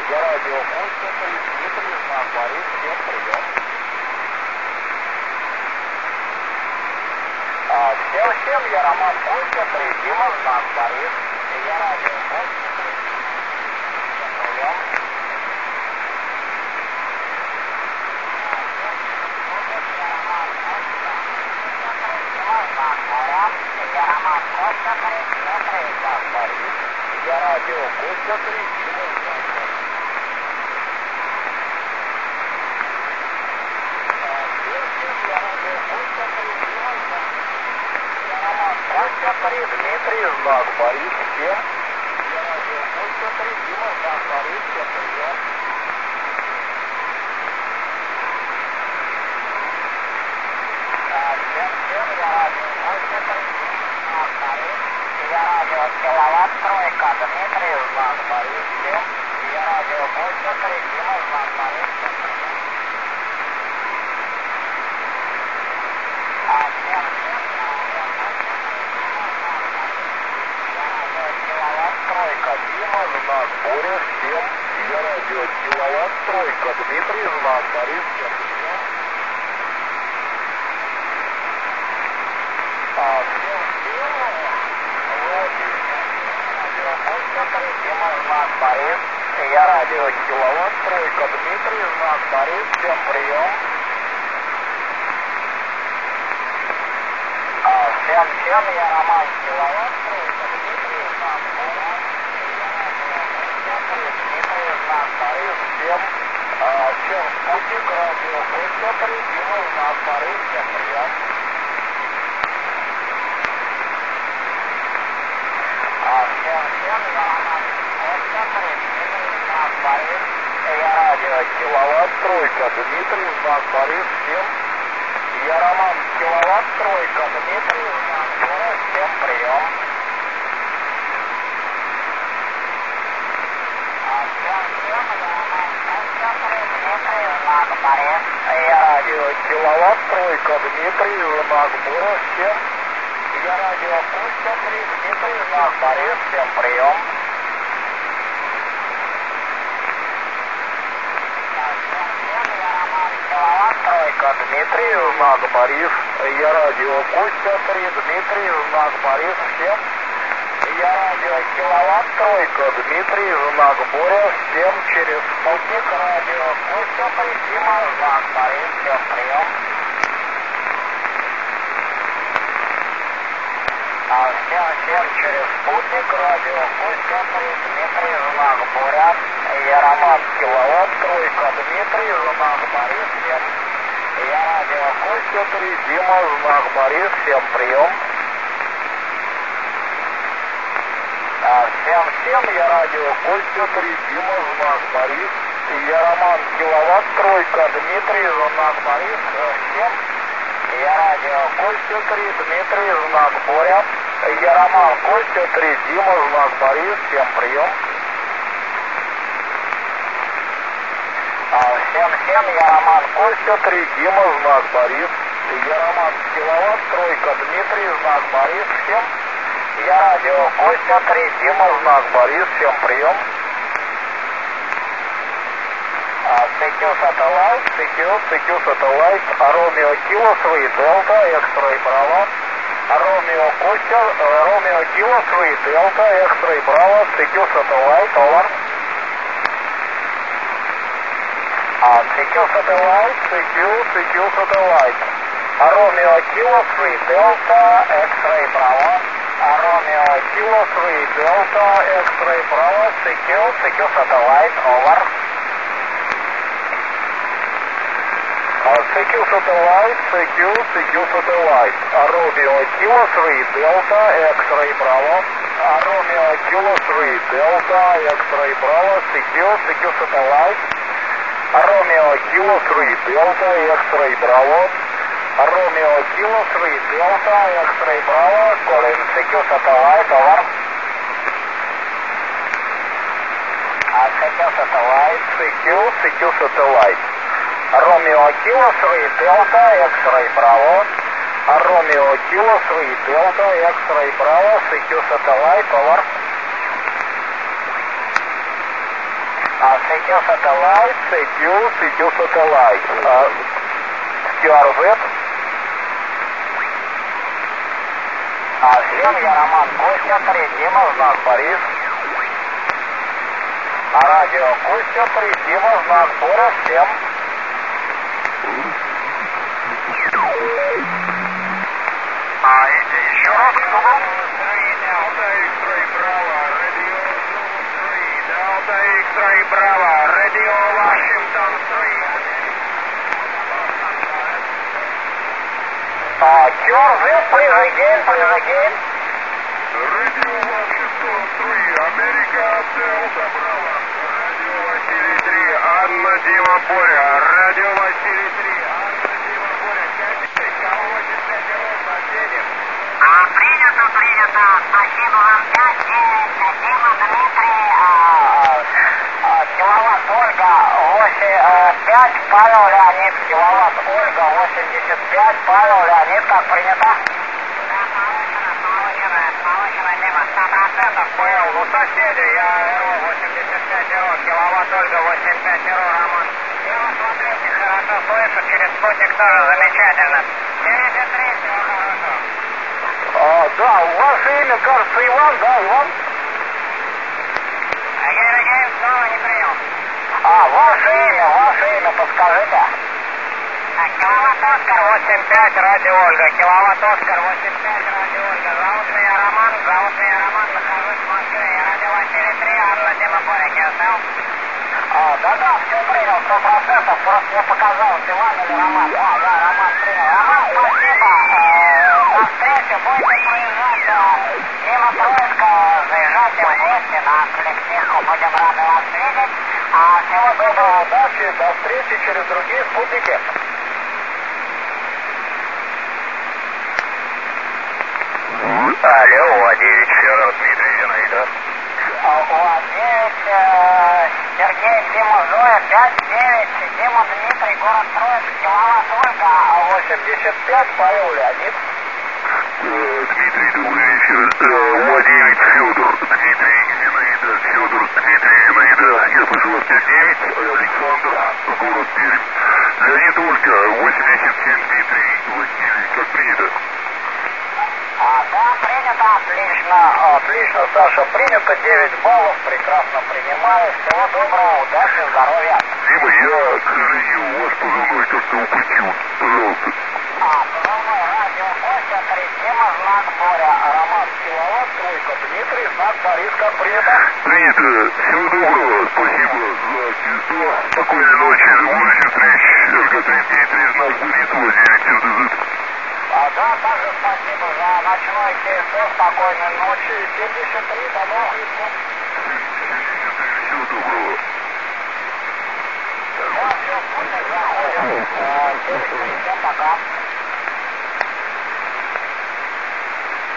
Я радиопульт, это Дмитрий, знак Борис, всем прием. Всем, я Роман Пульт, это Дима, знак Борис. Я радиопульт, это всем прием. Я Роман Костя, Дмитрий, знак Борис. Я радиопульт, это Дима, знак Борис. Дмитрий, знак Борис, всем. Я радиопульт, Дима, знак Борис, всем прием. Я радио киловатт, тройка, Дмитрий, знак Борис, всем. Я радиопульт, Дима, знак Борис, всем прием. Тройка, Дима, знак Боря, всем. Я радио киловатт, тройка, Дмитрий, знак Борис, всем прием. Дима, знак Борис. Я радио киловатт, тройка, Дмитрий, знак Борис, всем прием. Всем, я Роман киловатт, тройка, Дмитрий, знак Борис. Дмитрий, знак Борис, всем. Всем спутник, радио Пульт, Дима, знак Борис, всем прием. Всем, я Роман Пульт, знак Борис. Я радио киловатт, тройка, Дмитрий, знак Борис, всем. Я Роман киловатт, тройка, Дмитрий, знак Борис, всем прием. Я радио киловатт, тройка, Дмитрий, знак Борис, всем. Я радио Пульт, Дмитрий, знак Борис, всем прием. Тройка, Дмитрий, знак Борис. Я радио Пульт, Дмитрий, знак Борис, всем. Я радио киловатт, тройка, Дмитрий, знак Боря, всем через спутник, радио Пульт, Дима, знак Борис, всем прием. Всем через спутник, радио Пульт, Дмитрий, знак Боря. Я Роман киловатт, тройка, Дмитрий, знак Борис, всем. Я радио Пульт, Дима, знак Борис, всем прием. Всем, я радио Костя, Дима, знак Борис. Я Роман киловатт, тройка, Дмитрий, знак Борис, всем. Я радио Костя, Дмитрий, знак Боря. Я Роман Костя, Дима, знак Борис, всем прием. Всем, я Роман Костя, Дима, знак Борис. Я Роман киловатт, тройка, Дмитрий, знак Борис, всем. Я радио Костя, Дима, знак Борис, всем прием. CQ Satellite, Ромео Кило, свои Дельта, X-Ray Браво. Ромео Кило, свои Дельта, X-Ray Браво, CQ Satellite, over. CQ Satellite. Ромео Кило, свои Дельта, X-Ray Браво. Ромео Кило, свои Дельта, X-Ray Браво, CQ Satellite, over. CQ Satellite. Ромео Кило, свои Дельта, X-Ray Браво. Ромео Кило, свои Дельта, X-Ray Браво, CQ Satellite. Ромео Кило, свои Дельта, X-Ray Браво. Ромео Кило, свои Дельта, X-Ray Браво, calling CQ Satellite, over. CQ Satellite. Ромео Кило, свои Дельта, X-Ray Браво. Ромео Кило, свои Дельта, X-Ray Браво, CQ Satellite, over. CQ Satellite, CQ Satellite. QRZ. Всем я Роман Костя, 3, Дима, знак Борис. Радио Костя, 3, Дима, знак Боря, всем. Еще раз, Delta X-Ray Bravo, Radio Washington 3. QRZ, please again. Radio Washington 3, America Delta Bravo, Radio Василий 3, Анна Дима Боря, Radio Василий 3, Анна Дима Боря, 5-5, кого 85 рот, соседи. Принято, спасибо вам, 5-9, Дима Дмитрий, киловатт Ольга, 5, Павел Леонид, киловатт Ольга, 85, Павел Леонид, как принято? Да, получено, Дима, 100% понял, у соседей, я 85 рот, киловатт Ольга, 85 Роман. Дима, смотрите, хорошо слышу, через спутник тоже замечательно. 9-3, всего хорошо. Да, ваше имя, кажется, Иван, да, Иван? Again, снова не принял. Ваше имя подскажите. Киловатт Оскар 85, радио Ольга. Киловатт Оскар 85, радио Ольга. Зовут меня Роман, нахожусь в Москве. Я радио Василий 3, Анна Дима Боря, КСЛ. Да, все принял, 100%, просто мне показалось, Иван или Роман. Да, Роман принял. Роман, спасибо. До встречи, будете проезжать мимо Троицка, заезжайте в гости на коллективку, будем рады вас видеть. Всего доброго, удачи, до встречи через другие спутники. Алло, УА-9, Федор, Дмитрий, Зинаида. УА-9, Сергей, Дима, Зоя, 5-9, Дима, Дмитрий, город Троицк, киловатт Ольга, 85, Павел Леонид. Дмитрий, добрый вечер. УА-9, Федор, Дмитрий, Зинаида, Федор, Дмитрий, Зинаида. Я слышу вас 5-9, Александр, город Пермь. Леонид, Ольга, 87, Дмитрий, Василий, как принято? Да, принято, отлично, Саша, принято, 9 баллов, прекрасно принимаю, всего доброго, удачи, здоровья. Дима, я, к сожалению, вас позывной как-то упустил, пожалуйста. Позывной радио Костя, 3, Дима, знак Боря, Роман, киловатт, 3, Дмитрий, знак Борис, как принято. Принято, всего доброго, спасибо за чувство, спокойной ночи, до будущих встреч, РГ-3, Дмитрий, знак Борис, УА-9, МТЗ. Да, также спасибо за ночной КСО, спокойной ночи, 73, до новых встреч. Всего доброго. Да, все, спутник заходит, всем пока.